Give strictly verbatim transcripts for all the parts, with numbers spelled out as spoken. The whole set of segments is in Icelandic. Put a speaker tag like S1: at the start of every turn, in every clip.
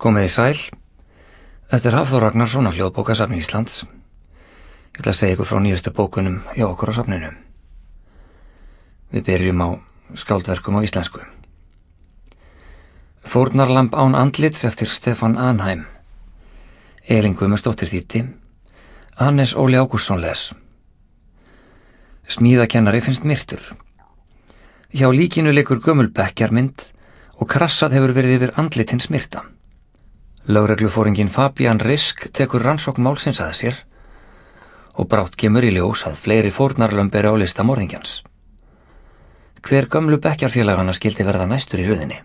S1: Komið í sæl. Þetta er Hafþór Ragnarsson á Hljóðbókasafni Íslands. Ég ætla að segja ykkur frá nýjustu bókunum hjá okkur á safninu. Við byrjum á skáldverkum á íslensku. Fórnarlamb án andlits eftir Stefán Anheim. Elín Guðmundsdóttir þýddi. Hannes Óli Ágústsson les. Smíðakennari finnst myrtur. Hjá líkinu leikur gömul bekkjarmynd og krassað hefur verið yfir andlitin smyrta. Lögreglufóringinn Fabian Risk tekur rannsókn málsins að sér og brátt kemur í ljós að fleiri fórnarlömb eru á lista morðingjans. Hver gömlu bekkjarfélagana skildi verða næstur í röðinni?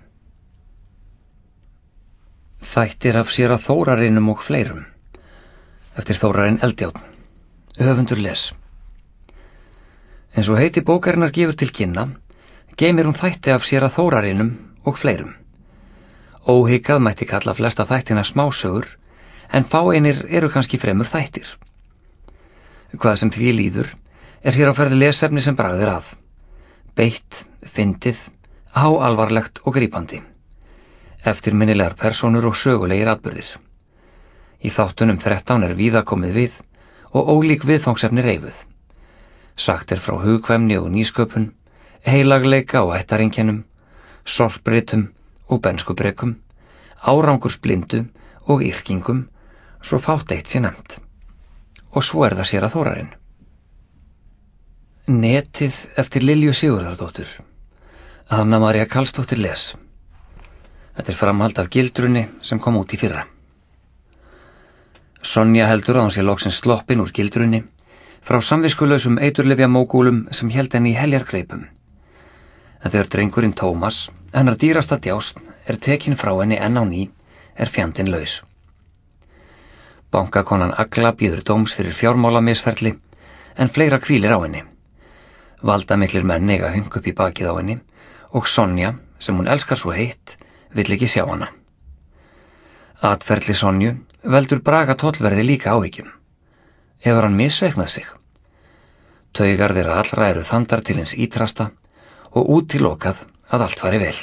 S1: Þættir af séra Þórarinum og fleirum eftir Þórarinn Eldjárn. Höfundur les. Eins og heiti bókarinnar gefur til kynna, geymir hún þætti af séra Þórarinum og fleirum. Óhikað mætti kalla flesta þættina smásögur, en fáeinir eru kannski fremur þættir. Hvað sem því líður er hér á ferði lesefni sem bragðir að. Beitt, fyndið, háalvarlegt og grípandi. Eftirminnilegar persónur og sögulegir atburðir. Í þáttunum þrettán er víða komið við og ólík viðfangsefni reifuð. Sagt er frá hugkvæmni og nýsköpun, heilagleika og ættareinkennum, sorpritum og benskubreykum, árangursblindu og yrkingum, svo fátt eitt sé nefnt. Og svo er það séra Þórarinn. Netið eftir Lilju Sigurðardóttur. Anna María Karlsdóttir les. Þetta er framhald af Gildrunni sem kom út í fyrra. Sonja heldur að hún sé loksins sloppin úr Gildrunni frá samviskulausum eiturlyfjamógúlum sem held henni í heljargreipum. En þegar drengurinn Tómas, hennar dýrasta djást, er tekin frá henni enn á ný, er fjandinn laus. Bankakonan Agla býður dóms fyrir fjármálamisferli, en fleira hvílir á henni. Valdamiklir menn eiga hung upp í bakið á henni og Sonja, sem hún elskar svo heitt, vill ekki sjá hana. Atferli Sonju veldur Braga tollverði líka áhyggjum. Hefur hann misreiknað sig? Taugar þeirra allra eru þandar til hins ítrasta og útilokað að allt fari vel.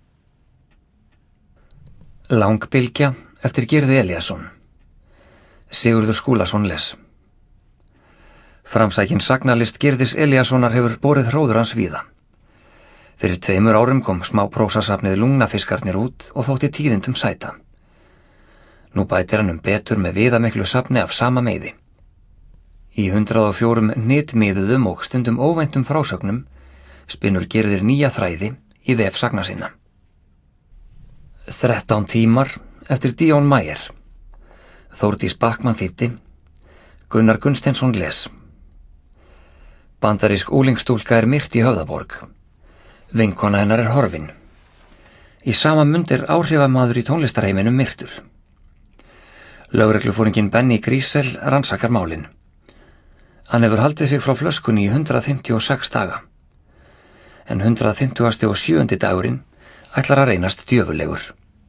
S1: Langbylgja eftir Gyrði Elíasson. Sigurður Skúlason les. Framsækin sagnalist Gyrðis Elíassonar hefur borið hróður hans víða. Fyrir tveimur árum kom smá prósasafnið Lungnafiskarnir út og þótti tíðindum sæta. Nú bætir hann um betur með viðamiklu safni af sama meiði. Í hundrað og fjórum hnitmiðuðum og stundum óvæntum frásögnum spinnur Gyrðir nýja þræði í vef sagna sinna. Þrettán tímar eftir Díón Mæjer. Þórdís Backmann þýddi. Gunnar Gunnsteinsson les. Bandarísk úlingstúlka er myrt í Höfðaborg. Vinkona hennar er horfin. Í sama mund er áhrifamaður í tónlistarheiminum myrtur. Lögreglufóringinn Benny Grísel rannsakar málin. Hann hefur haldið sig frá flöskunni í hundrað fimmtíu og sex daga. En hundrað fimmtugasti og sjöundi dagurinn ætlar að reynast djöfullegur.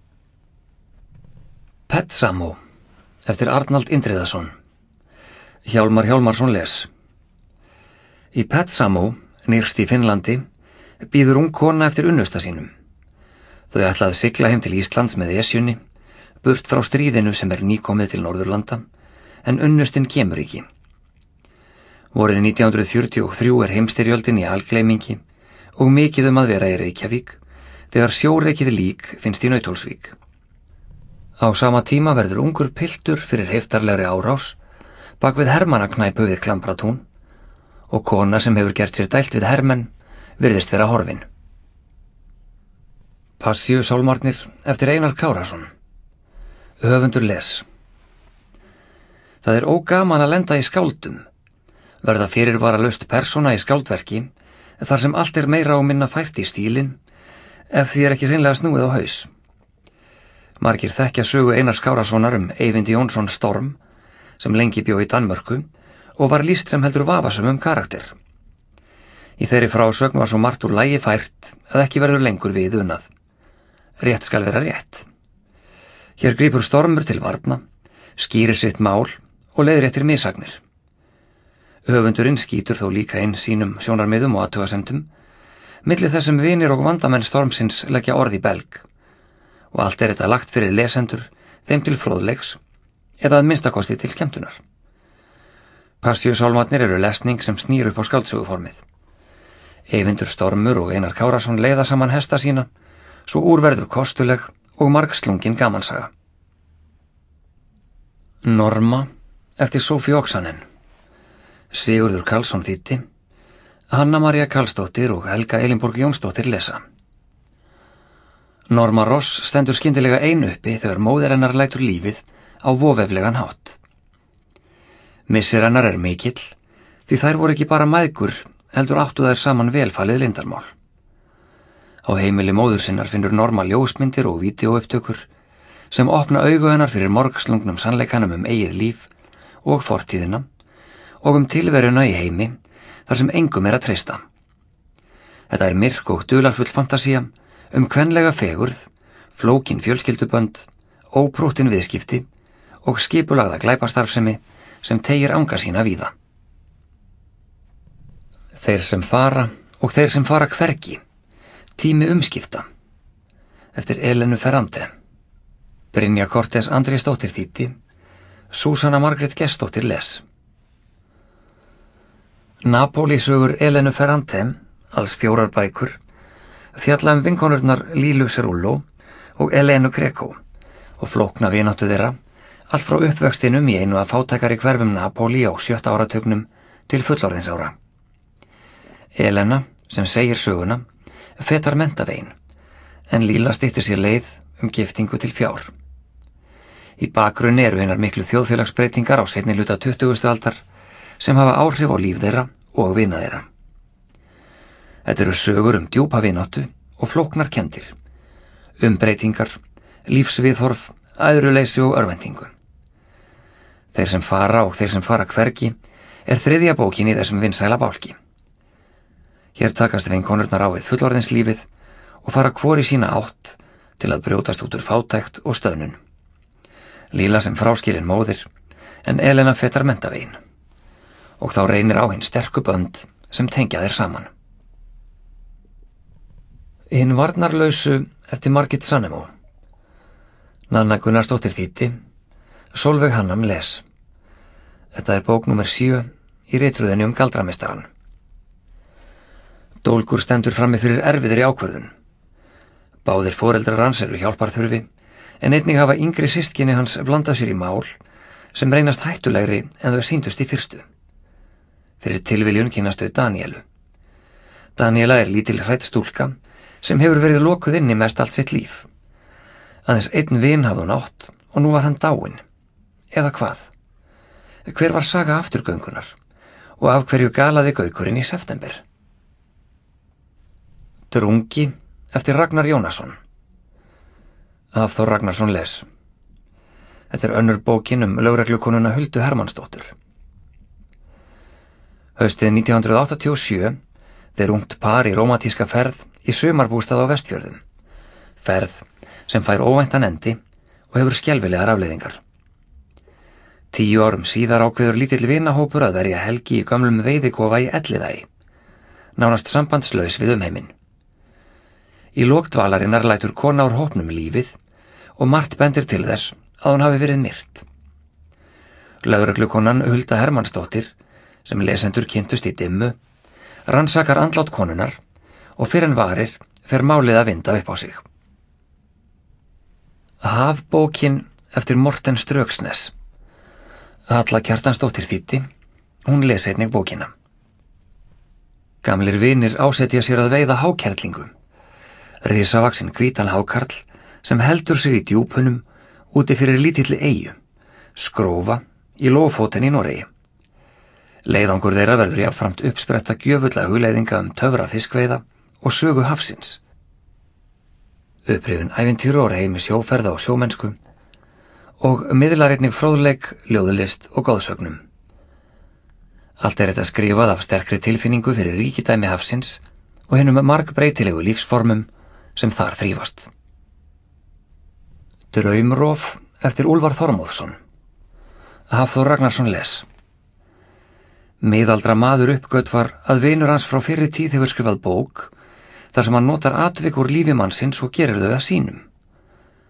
S1: Petsamó eftir Arnald Indriðason. Hjálmar Hjálmarsson les. Í Petsamó, nyrst í Finnlandi, býður ung kona eftir unnusta sínum. Þau ætla að sigla heim til Íslands með Esjunni, burt frá stríðinu sem er nýkomið til Norðurlanda, en unnustinn kemur ekki. Vorið nítján hundruð fjörutíu og þrjú er heimstyrjöldin í algleymingi og mikið um að vera í Reykjavík þegar sjóreikið lík finnst í Nauthólsvík. Á sama tíma verður ungur piltur fyrir heiftarlegri árás bak við hermannaknæpu við Klambratún og kona sem hefur gert sér dælt við hermenn virðist vera horfin. Passíusálmarnir eftir Einar Kárason. Höfundur les. Það er ógaman að lenda í skáldum, verða fyrirvaralaust persóna í skáldverki þar sem allt er meira og minna fært í stílinn ef því er ekki hreinlega snúið á haus. Margir þekkja sögu Einars Kárasonar um Eyvind Jónsson Storm sem lengi bjó í Danmörku og var lýst sem heldur vafasömmum karakter. Í þeirri frásögn var svo margt úr lagi fært að ekki verður lengur við unað. Rétt skal vera rétt. Hér grípur Stormur til varna, skýrir sitt mál og leiðréttir misagnir. Höfundurinn skýtur þó líka inn sínum sjónarmiðum og athugasemdum, milli þess sem vinir og vandamenn Stormsins leggja orð í belg og allt er þetta lagt fyrir lesendur, þeim til fróðleiks eða að minnstakosti til skemmtunar. Passíusálmarnir eru lesning sem snýr upp á skáldsöguformið. Eyvindur Stormur og Einar Kárason leiða saman hesta sína, svo úrverður kostuleg og margslungin gamansaga. Norma eftir Sofí Oksanen. Sigurður Karlsson þýddi, Hanna María Karlsdóttir og Helga Elinborg Jónsdóttir lesa. Norma Ross stendur skyndilega ein uppi þegar móðir hennar lætur lífið á voveiflegan hátt. Missir hennar er mikill, því þær voru ekki bara mæðgur, heldur áttu þær saman velfalið lindarmál. Á heimili móður sinnar finnur Norma ljósmyndir og vídeóupptökur sem opna augu hennar fyrir morgslungnum sannleikanum um eigið líf og fortíðina og um tilveruna í heimi þar sem engum er að treysta. Þetta er myrk og dularfull fantasía um kvenlega fegurð, flókin fjölskyldubönd, óprúttin viðskipti og skipulagða glæpastarfsemi sem teygir anga sína víða. Þeir sem fara og þeir sem fara hvergi, tími umskipta, eftir Elenu Ferrante. Brynja Cortés Andrésdóttir þýddi, Súsanna Margrét Gestsdóttir les. Napóli sögur Elenu Ferrante, alls fjórar bækur, fjalla um vinkonurnar Lílu Cerullo og Elenu Greco og flókna vináttu þeirra, allt frá uppvextinum í einu að fátækari hverfum Napóli á sjötta áratugnum til fullorðinsára. Elena, sem segir söguna, fetar mentavegin, en Líla styttir sér leið um giftingu til fjár. Í bakgrunni eru hinar miklu þjóðfélagsbreytingar á seinni hluta tuttugustu aldar sem hafa áhrif á líf þeirra og vina þeirra. Þetta eru sögur um djúpa vináttu og flóknar kenndir, um breytingar, lífsviðhorf, æðruleysi og örvæntingu. Þeir sem fara og þeir sem fara hvergi er þriðja bókin í þessum vinsæla bálki. Hér takast vinkonurnar á við fullorðinslífið og fara hvor í sína átt til að brjótast út úr fátækt og stöðnun. Líla sem fráskilin móðir, en Elena fetar mentavegin. Og þá reynir á hinn sterku bönd sem tengja þeir saman. Hinn varnarlausu eftir Margit Sannemo. Nanna Gunnarsdóttir þýddi, Sólveig Hannam les. Þetta er bók númer sjö í ritröðinni um galdrameistarann. Dólgur stendur frammi fyrir erfiðri ákvörðun. Báðir foreldrar hans eru hjálparþurfi, en einnig hafa yngri systkini hans blandað sér í mál sem reynast hættulegri en þau sýndust í fyrstu. Fyrir tilviljun kynnast þau Daníelu. Daníela er lítil hrædd stúlka sem hefur verið lokuð inni mest allt sitt líf. Aðeins einn vin hafði hún átt og nú var hann dáinn. Eða hvað? Hver var saga afturgöngunar og af hverju galaði gaukurinn í september? Drungi eftir Ragnar Jónasson. Hafþór Ragnarsson les. Þetta er önnur bókin um lögreglukonuna Huldu Hermannsdóttur. Haustið nítján hundruð áttatíu og sjö þeir ungt par í rómantíska ferð í sumarbústað á Vestfjörðum. Ferð sem fær óvæntan endi og hefur skelfilegar afleiðingar. Tíu árum síðar ákveður lítill vinahópur að verja helgi í gömlum veiðikofa í Elliðaey, nánast sambandslaus við umheiminn. Í lok dvalarinnar lætur kona úr hópnum lífið og margt bendir til þess að hún hafi verið myrt. Lögreglukonan Hulda Hermannsdóttir, sem lesendur kynntust í dimmu, rannsakar andlát konunnar og fyrir en varir fer málið að vinda upp á sig. Hafbókin eftir Morten Ströksnes. Halla Kjartansdóttir þýddi, hún les einnig bókina. Gamlir vinir ásetja sér að veiða hákerlingu. Risavaxinn hvítan hákarl sem heldur sig í djúpunum úti fyrir lítilli eyju, Skrófa í Lófóten í Noregi. Leiðangur þeirra verður jafnframt uppspretta gjöfulla hugleiðinga um töfra fiskveiða og sögu hafsins. Upprifin ævintýru og heimi sjóferða og sjómennsku og miðlar einnig fróðleik, ljóðlist og góðsögnum. Allt er þetta skrifað af sterkri tilfinningu fyrir ríkidæmi hafsins og hinum margbreytilegu lífsformum sem þar þrífast. Draumrof eftir Úlfar Þormóðsson. Hafþór Ragnarsson les. Miðaldra maður uppgötvar að vinur hans frá fyrri tíð hefur skrifað bók þar sem hann notar atvik úr lífi mannsins og gerir þau að sínum.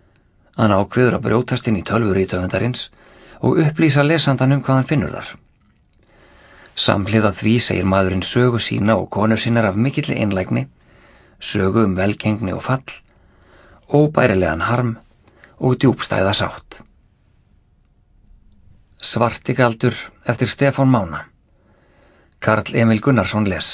S1: Hann ákveður að brjótast inn í tölvur rithöfundarins og upplýsa lesandan um hvað hann finnur þar. Samhliða því segir maðurinn sögu sína og konur sínar af mikilli einlægni, sögu um velgengni og fall, óbærilegan harm og djúpstæða sátt. Svartigaldur eftir Stefán Mána. Karl Emil Gunnarsson les.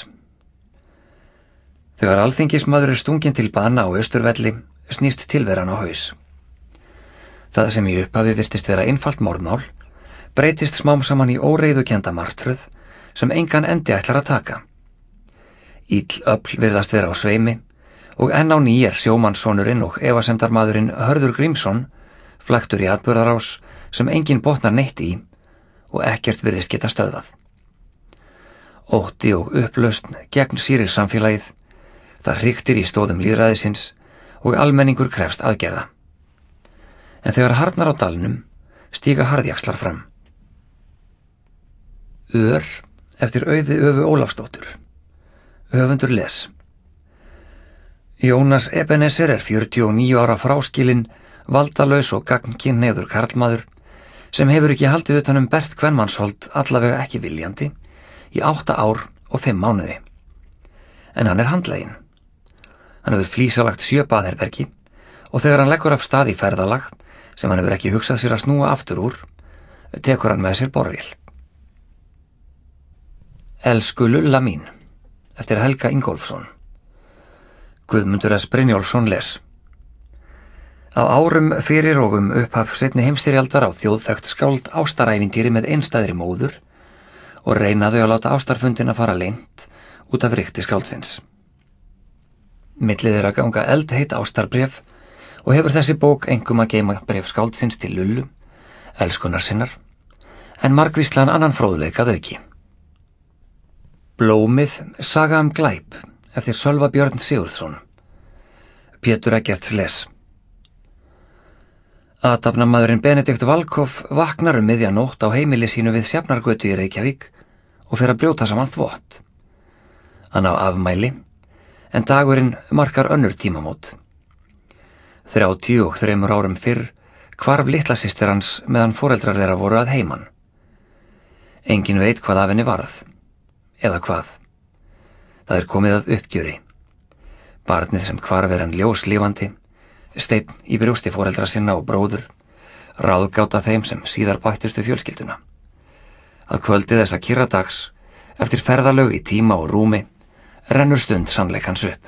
S1: Þegar alþingismaður er stunginn til bana á Austurvelli snýst tilveran á haus. Það sem í upphafi virtist vera einfalt morðmál breytist smám saman í óreiðukennda martröð sem engan endi ætlar að taka. Ill öfl virðast vera á sveimi og enn á ný er sjómannssonurinn og efasemdarmaðurinn Hörður Grímsson flaktur í atburðarás sem enginn botnar neitt í og ekkert virðist geta stöðvað. Ótti og upplausn gegn sýrir samfélagið, það hriktir í stóðum lýðræðisins og almenningur krefst aðgerða. En þegar harðnar á dalnum stíga harðjaxlar fram. Ör eftir Auði Öfu Ólafsdóttur. Höfundur les. Jónas Ebenezer er fjörutíu og níu ára fráskilinn, valdalaus og gagnkynhneigður karlmaður sem hefur ekki haldið utan um bert kvenmannshold allavega ekki viljandi í átta ár og fimm mánuði. En hann er handleginn. Hann hefur flísalagt sjö baðherbergi og þegar hann leggur af stað í ferðalag sem hann hefur ekki hugsað sér að snúa aftur úr, tekur hann með sér borvél. Elsku Lulla mín eftir Helga Ingólfsson. Guðmundur S. Brynjólfsson les. Á árum fyrir og um upphaf seinni heimsstyrjaldar á þjóðþekkt skáld ástarævintýri með einstæðri móður og reynaðu að láta ástarfundina fara leynt út af rykti skáldsins. Millið er að ganga eldheit ástarbréf og hefur þessi bók einkum að geyma bréf skáldsins til Lullu, elskunar sinnar, en margvíslan annan fróðleik að auki. Blómið, saga um glæp eftir Sölva Björn Sigurðsson. Pétur Eggerts les. Athafnamaðurinn Benedikt Valkhoff vaknar um miðja nótt á heimili sínu við Sjafnargötu í Reykjavík og fer að brjóta saman þvott. Hann á afmæli, en dagurinn markar önnur tímamót. Þrjátíu og þremur árum fyrr hvarf litla systir hans meðan foreldrar þeirra voru að heiman. Engin veit hvað af henni varð, eða hvað. Það er komið að uppgjöri. Barnið sem hvarf er hann ljóslífandi, steinn í brjósti foreldra sinna og bróður, ráðgáta þeim sem síðar bættust við fjölskylduna. Að kvöldi þessa kyrra dags, eftir ferðalög í tíma og rúmi, rennur stund sannleikans upp.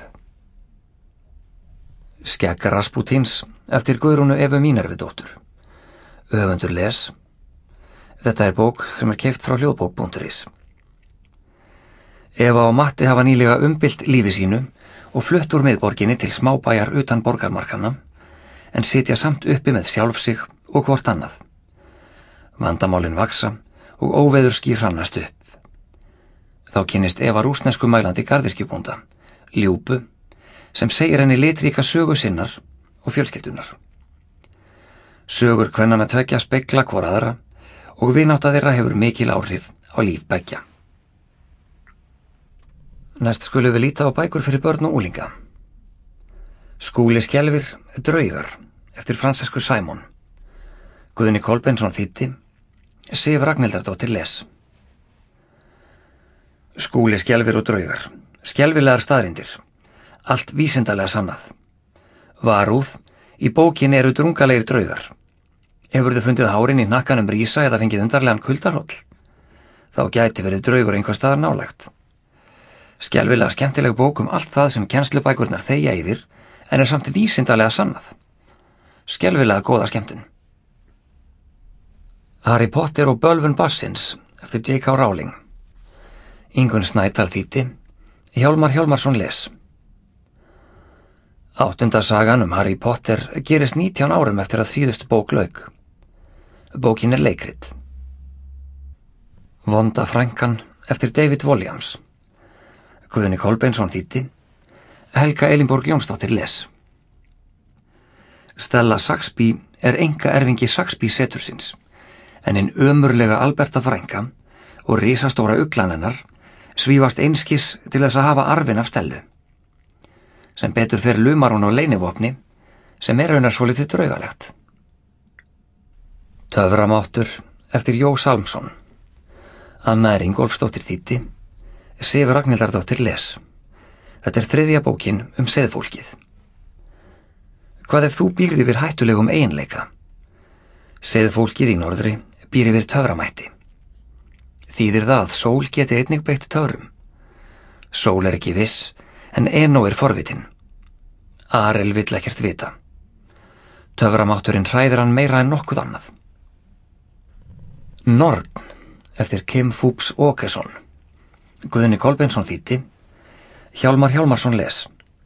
S1: Skegg Raspútins eftir Guðrúnu Evu Mínervidóttur. Höfundur les. Þetta er bók sem er keypt frá hljóðbók punktur is. Eva og Matti hafa nýlega umbylt lífi sínu og flutt úr miðborginni til smábæjar utan borgarmarkanna, en sitja samt uppi með sjálf sig og hvort annað. Vandamálin vaksa og óveður skýr hrannast upp. Þá kynnist Eva rússnesku mælandi garðyrkjubónda, Ljúbu, sem segir henni litríka sögu sinnar og fjölskyldunar. Sögur kvennanna tveggja spegla hvor aðra og vinátta þeirra hefur mikil áhrif á líf beggja. Næst skulum við líta á bækur fyrir börn og unglinga. Skúli skelfir, Draugar eftir Francesku Simon. Guðni Kolbeinsson þýddi, Sif Ragnhildardóttir les. Skúli skelfir og draugar, skelfilegar staðreyndir, allt vísindalega sannað. Varúð, í bókinni eru drungalegir draugar. Hefurðu fundið hárin í hnakkanum rísa eða fengið undarlegan kuldarhóll? Þá gæti verið draugur einhver staðar nálægt. Skelfilega skemmtileg bók um allt það sem kennslubækurnar þegja yfir, en er samt vísindalega sannað. Skelfilega góða skemmtun. Harry Potter og bölvun barsins eftir J K Rowling. Ingunn Snædal þýddi, Hjálmar Hjálmarsson les. Áttunda sagan um Harry Potter gerist nítján árum eftir að síðustu bók lauk. Bókin er leikrit. Vonda frænkan eftir David Walliams. Guðni Kolbeinsson þýddi, Helga Elinborg Jónsdóttir les. Stella Saxby er enga erfingi Saxby setursins, en hinn ömurlega Alberta frænka og risastóra uglan hennar svífast einskis til þess að hafa arfin af Stellu. Sem betur fer lumar hún á leynivopni, sem er raunar svolítið draugalegt. Töframáttur eftir Jó Salmsson. Anna er Ingólfsdóttir þýddi, Sif Ragnhildardóttir les. Þetta er þriðja bókin um seðfólkið. Hvað ef þú býrð yfir hættulegum eiginleika? Seðfólkið í norðri býr yfir töframætti. Þýðir það að sól geti einnig beitt töfrum. Sól er ekki viss, en Enó er forvitin. Arel vill ekkert vita. Töframátturinn hræðir hann meira en nokkuð annað. Norn eftir Kim Fúbs Åkesson. Guðni Kolbeinsson þýddi, Hjálmar Hjálmarsson les.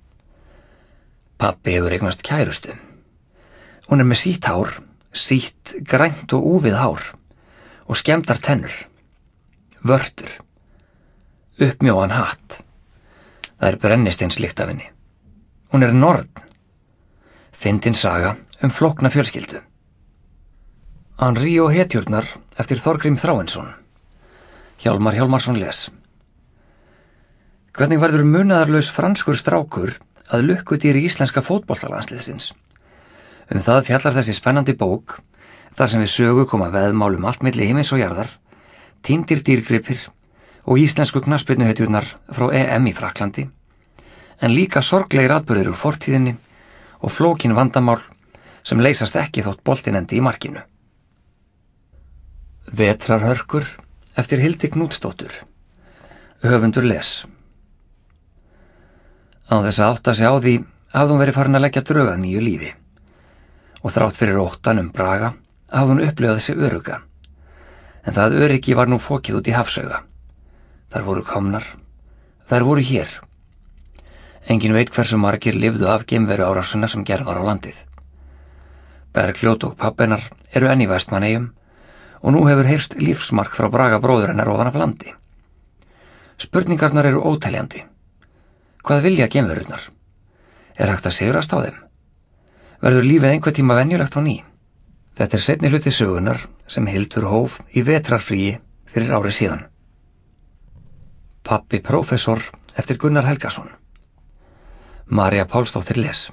S1: Pabbi hefur eignast kærustu. Hún er með sítt hár, sítt, grænt og úfið hár og skemmdar tennur. Vörtur. Uppmjóan hatt. Það er brennisteinslykt af henni. Hún er norn. Fyndin saga um flókna fjölskyldu. Henri og hetjurnar eftir Þorgrím Þráinsson. Hjálmar Hjálmarsson les. Hvernig verður munaðarlaus franskur strákur að lukkudýri íslenska fótboltalandsliðsins? Um það fjallar þessi spennandi bók, þar sem við sögu koma veðmál um allt milli himins og jarðar, týndir dýrgripir og íslensku knattspyrnuhetjurnar frá E M í Frakklandi, en líka sorglegir atburðir úr fortíðinni og flókin vandamál sem leysast ekki þótt boltinn endi í markinu. Vetrarhörkur eftir Hildi Knútsdóttur. Höfundur les. Án þess að átta sig á því hafði hún verið farin að leggja drög að nýju lífi. Og þrátt fyrir óttan um Braga hafði hún upplifað sig örugga. En það öryggi var nú fokið út í hafsauga. Þær voru komnar. Þær voru hér. Engin veit hversu margir lifðu af geimveru árásina sem gerð var á landið. Bergljót og pabbennar eru enn í Vestmannaeyjum og nú hefur heyrst lífsmark frá Braga bróður hennar ofan af landi. Spurningarnar eru óteljandi. Hvað vilja geimverurnar? Er hægt að sigrast á þeim? Verður lífið einhver tíma venjulegt á ný? Þetta er seinni hluti sögunar sem Hildur hóf í vetrarfríi fyrir ári síðan. Pabbi prófessor eftir Gunnar Helgason. María Pálsdóttir les.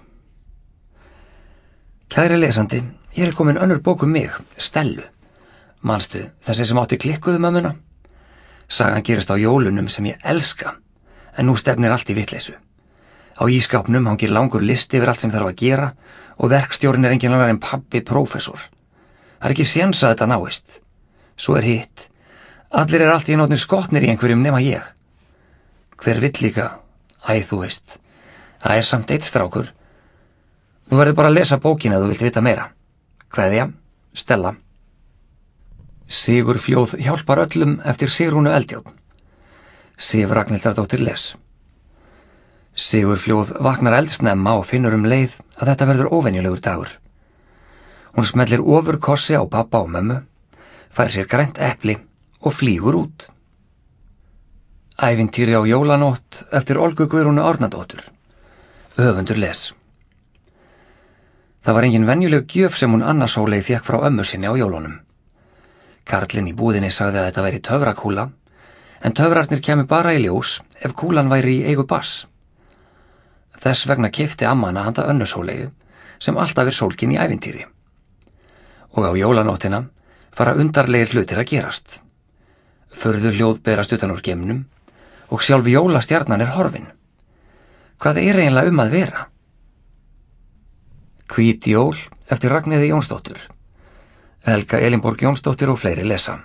S1: Kæri lesandi, hér er komin önnur bók um mig, Stellu. Manstu, þessi sem átti klikkuðu mömmuna? Sagan gerist á jólunum sem ég elska, en nú stefnir allt í vitleysu. Á ískápnum hangir langur listi yfir allt sem þarf að gera og verkstjórinn er engin annar en pabbi prófessor. Það er ekki séns að þetta náist. Svo er hitt. Allir er allt í nótni skotnir í einhverjum nema ég. Hver vill líka? Æ, þú veist. Það er samt eitt strákur. Þú verður bara að lesa bókina ef þú vilt vita meira. Kveðja, Stella. Sigurfljóð hjálpar öllum eftir Sigrúnu Eldjárn. Sif Ragnhildardóttir les. Sigurfljóð vaknar eldsnemma og finnur um leið að þetta verður óvenjulegur dagur. Hún smellir ofur kossi á pappa og mömmu, fær sér grænt epli og flýgur út. Ævintýri á jólanótt eftir Olgu Guðrúnu Árnadóttur. Höfundur les. Það var engin venjuleg gjöf sem hún Anna Sóley fékk frá ömmu sinni á jólunum. Karlinn í búðinni sagði að þetta væri töfrakúla, en töfrarnir kæmu bara í ljós ef kúlan væri í eigu Bass. Þess vegna keypti ammana handa Önnu Sóleyju, sem alltaf er sólkin í ævintýri. Og á jólanóttina fara undarlegir hlutir að gerast. Furðu hljóð berast utan úr geimnum og sjálf jólastjarnan er horfin. Hvað er eiginlega um að vera? Hvít jól eftir Ragnheiði Jónsdóttur. Helga Elínborg Jónsdóttir og fleiri lesa.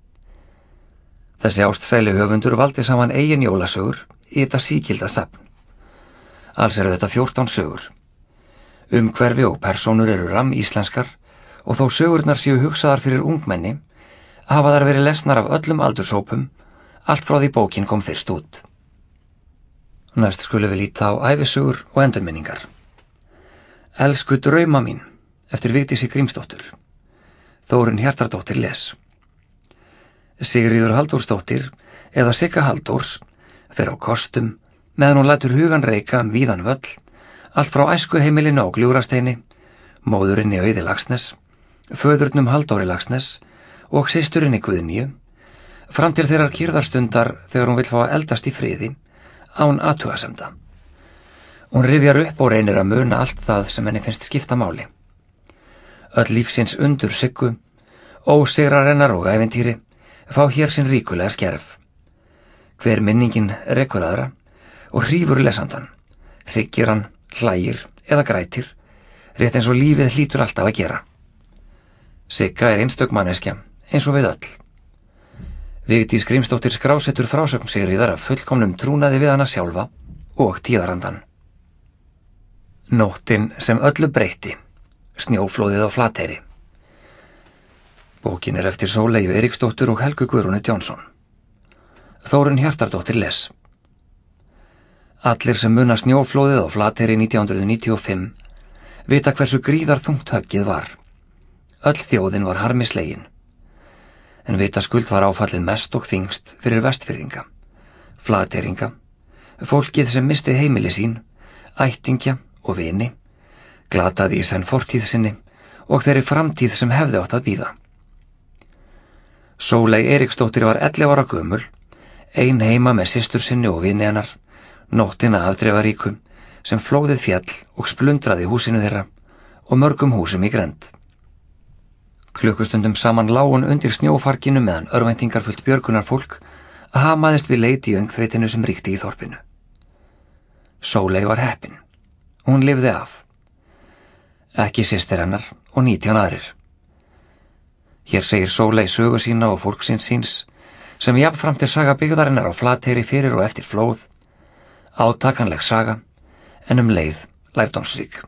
S1: Þessi ástsæli höfundur valdi saman eigin jólasögur í þetta sígilda safn. Alls eru þetta fjórtán sögur. Umhverfi og persónur eru ramm íslenskar og þó sögurnar séu hugsaðar fyrir ungmenni hafa þær verið lesnar af öllum aldurshópum allt frá því bókin kom fyrst út. Næst skulum við líta á ævisögur og endurminningar. Elsku drauma mín eftir Vigdísi Grímsdóttur. Þórunn Hjartardóttir les. Sigríður Halldórsdóttir eða Sigga Halldórs fer á kostum meðan hún lætur hugan reika um víðan völl, allt frá æskuheimilinu á Gljúfrasteini, móðurinni Auði Laxness, föðurnum Halldóri Laxness og systurinni Guðnýju, fram til þeirrar kyrðarstundar þegar hún vill fá að eldast í friði án athugasemda. Hún rifjar upp og reynir að muna allt það sem henni finnst skipta máli. Öll lífsins undur Siggu Ósigrarennar og ævintýri fá hér sinn ríkulega skerf. Hver minningin rekur aðra og hrífur lesandan, hryggir hann, hlægir eða grætir, rétt eins og lífið hlýtur alltaf að gera. Sigga er einstök manneskja, eins og við öll. Vigdís Grímsdóttir skrásetur frásögn Sigríðar af fullkomnum trúnaði við hana sjálfa og tíðarandan. Nóttin sem öllu breytti, snjóflóðið á Flateyri. Bókin er eftir Sóleyju Eiríksdóttur og Helgu Guðrúnu Johnson. Þórunn Hjartardóttir les. Allir sem muna snjóflóðið á Flateyri nítján hundruð níutíu og fimm vita hversu gríðarþungt höggið var. Öll þjóðin var harmi slegin. En vitaskuld var áfallið mest og þyngst fyrir Vestfirðinga, Flateyringa, fólkið sem misti heimili sín, ættingja og vini, glataði í senn fortíð sinni og þeirri framtíð sem hefði átt að bíða. Sóley Eiríksdóttir var ellefu ára gömul, ein heima með systur sinni og vini hennar, nóttina afdrifaríku sem flóðið fjall og splundraði húsinu þeirra og mörgum húsum í grennd. Klukkustundum saman lá hún undir snjófarginu meðan örvæntingarfullt björgunarfólk hamaðist við leit í öngþveitinu sem ríkti í þorpinu. Sóley var heppin. Hún lifði af. Ekki systir hennar og nítján aðrir. Hér segir Sóley sögu sína og fólksins síns sem jafnframt er saga byggðarinnar á Flateyri fyrir og eftir flóð, átakanleg saga en um leið lærdómsrík.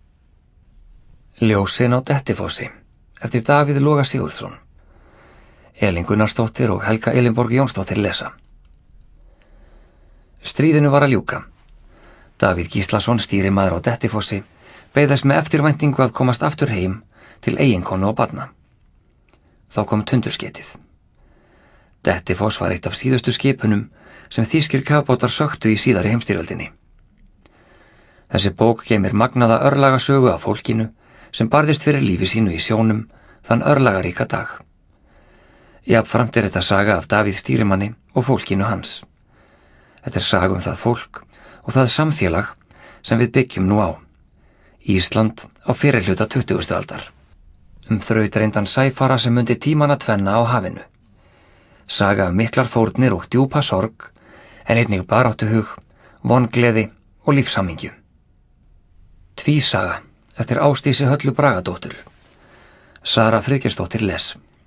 S1: Ljósin á Dettifossi eftir Davíð Loga Sigurðsson. Elín Gunnarsdóttir og Helga Elinborg Jónsdóttir lesa. Stríðinu var að ljúka. Davíð Gíslason, stýrimaður á Dettifossi, beið þess með eftirvæntingu að komast aftur heim til eiginkonu og barna. Þá kom tundurskeytið. Dettifoss var eitt af síðustu skipunum sem þýskir kafbátar söktu í síðari heimsstyrjöldinni. Þessi bók geymir magnaða örlagasögu af fólkinu sem barðist fyrir lífi sínu í sjónum þann örlagaríka dag. Jafnframt er þetta saga af Davíð stýrimanni og fólkinu hans. Þetta er saga um það fólk og það samfélag sem við byggjum nú á. Ísland á fyrri hluta tuttugustu aldar. Um þrautreyndan sæfara sem mundi tímana tvenna á hafinu. Saga um miklar fórnir og djúpa sorg, en einnig baráttuhug, vongleði og lífshamingju. Tvísaga eftir Ásdísi Höllu Bragadóttur. Sara Friðgeirsdóttir les.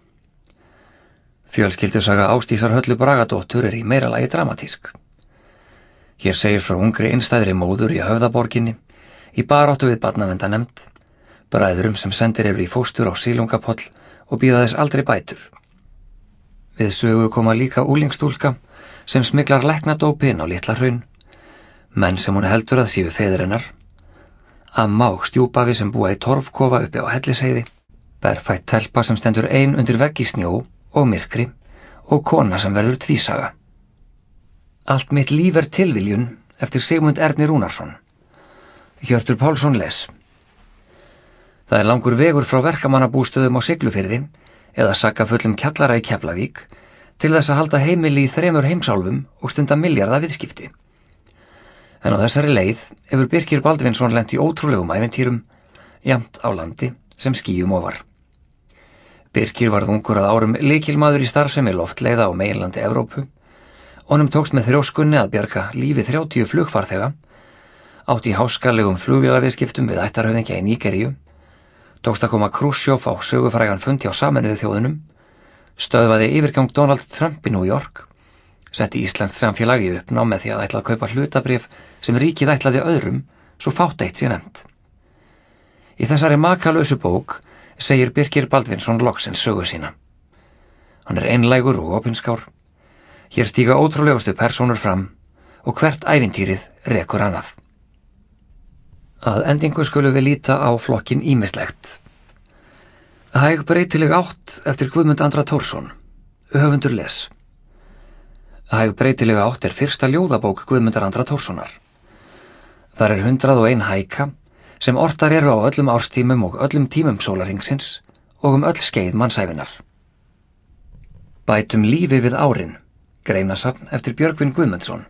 S1: Fjölskyldusaga Ásdísar Höllu Bragadóttur er í meira lagi dramatísk. Hér segir frá ungri einstæðri móður í Höfðaborginni, í baráttu við barnaverndarnefnd, bræðurum sem sendir eru í fóstur á Silungapoll og bíða þess aldrei bætur. Við sögu koma líka úlingstúlka sem smyglar læknadópi inn á Litla Hraun, menn sem hún heldur að séu feður hennar, amma og stjúpafi sem búa í torfkofa uppi á Hellisheiði, berfætt telpa sem stendur ein undir vegg í snjó og myrkri og kona sem verður tvísaga. Allt mitt líf er tilviljun eftir Sigmund Erni Rúnarsson. Hjörtur Pálsson les. Það er langur vegur frá verkamannabústöðum á Siglufirði eða sagafullum kjallara í Keflavík til þess að halda heimili í þremur heimsálfum og stunda milljarða viðskipti. En á þessari leið hefur Birkir Baldvinsson lent í ótrúlegum ævintýrum, jafnt á landi sem skýjum ofar. Birkir varð ungur að árum lykilmaður í starfsemi loftleiða á meginlandi Evrópu. Honum tókst með þrjóskunni að bjarga lífi þrjátíu flugfarþega, átt í háskalegum flugvélaviðskiptum við ættarhöfðingja í Nígeríu, tókst að koma Khrushchev á sögufrægan fundi á Sameinuðu þjóðunum, stöðvaði yfirgang Donald Trump í New York, setti íslenskt samfélag í uppnám með því að ætla að kaupa hlutabréf sem ríkið ætlaði öðrum, svo fátt eitt sé nefnt. Í þessari makalausu bók segir Birkir Baldvinsson loksins sögu sína. Hann er einlægur og opinskár. Hér stíga ótrúlegustu persónur fram og hvert ævintýrið rekur annað. Að endingu skulum við líta á flokkin ýmislegt. Hæg breytileg átt eftir Guðmund Andra Tórsson, höfundur les. Hæg breytileg átt er fyrsta ljóðabók Guðmundar Andra Tórssonar. Þar er hundrað og ein hæka sem ortar eru á öllum árstímum og öllum tímum sólarhingsins og um öll skeið mannsævinar. Bætum lífi við árin, greinasafn eftir Björgvin Guðmundsson.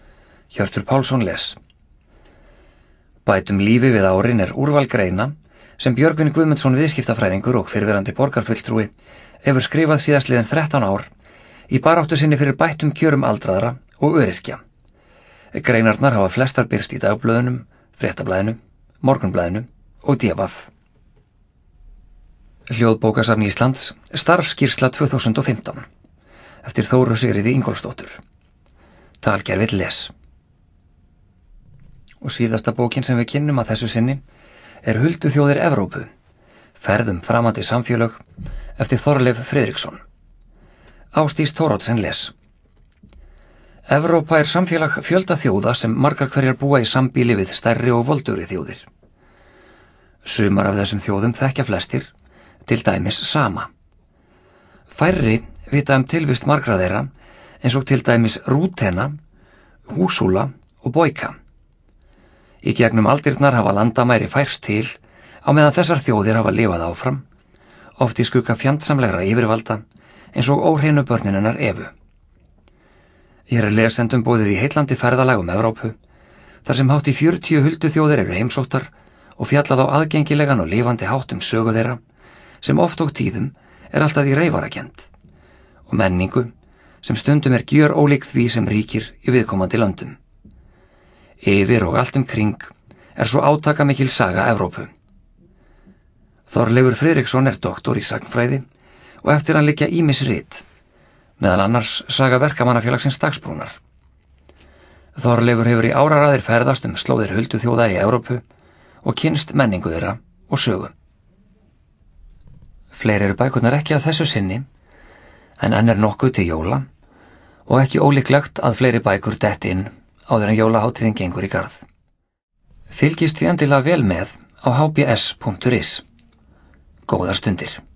S1: Hjörtur Pálsson les. Bætum lífi við árin er úrval greina sem Björgvin Guðmundsson viðskiptafræðingur og fyrrverandi borgarfulltrúi hefur skrifað síðastliðin þrettán ár í baráttu sinni fyrir bættum kjörum aldraðra og öryrkja. Greinarnar hafa flestar birst í dagblöðunum, Fréttablaðinu, Morgunblaðinu og D V A. Hljóðbókasafn Íslands, starfsskýrsla tvö þúsund og fimmtán, eftir Þóru Sigríði Ingólfsdóttur. Talgervill les. Og síðasta bókin sem við kynnum að þessu sinni er Hulduþjóðir Evrópu, ferðum framandi samfélög, eftir Þorleif Friðriksson. Ásdís Thoroddsen les. Evrópa er samfélag fjölda þjóða sem margar hverjar búa í sambýli við stærri og voldugri þjóðir. Sumar af þessum þjóðum þekkja flestir, til dæmis sama. Færri vita um tilvist margra þeirra, eins og til dæmis Rútena, Húsúla og Boika. Í gegnum aldirnar hafa landamæri færst til, á meðan þessar þjóðir hafa lifað áfram, oft í skugga fjandsamlegra yfirvalda, eins og óhreinu börnin hennar Evu. Hér er lesendum boðið í heillandi ferðalag um Evrópu, þar sem hátt í fjörutíu hulduþjóðir eru heimsóttar og fjallað á aðgengilegan og lifandi hátt um sögu þeirra, sem oft og tíðum er alltaf í reyfarakend, og menningu sem stundum er gjör ólík því sem ríkir í viðkomandi löndum. Yfir og allt um kring er svo átakamikil saga Evrópu. Þorleifur Friðriksson er doktor í sagnfræði og eftir hann liggja ýmis rit, meðal annars saga Verkamannafélagsins Dagsbrúnar. Þorleifur hefur í áraraðir ferðast um slóðir hulduþjóða í Evrópu og kynnst menningu þeirra og sögu. Fleiri eru bækurnar ekki að þessu sinni, en enn er nokkuð til jóla og ekki ólíklegt að fleiri bækur detti inn áður en jólaháttíðin gengur í garð. Fylgist því endilega vel með á h b s punktur is. Góðar stundir.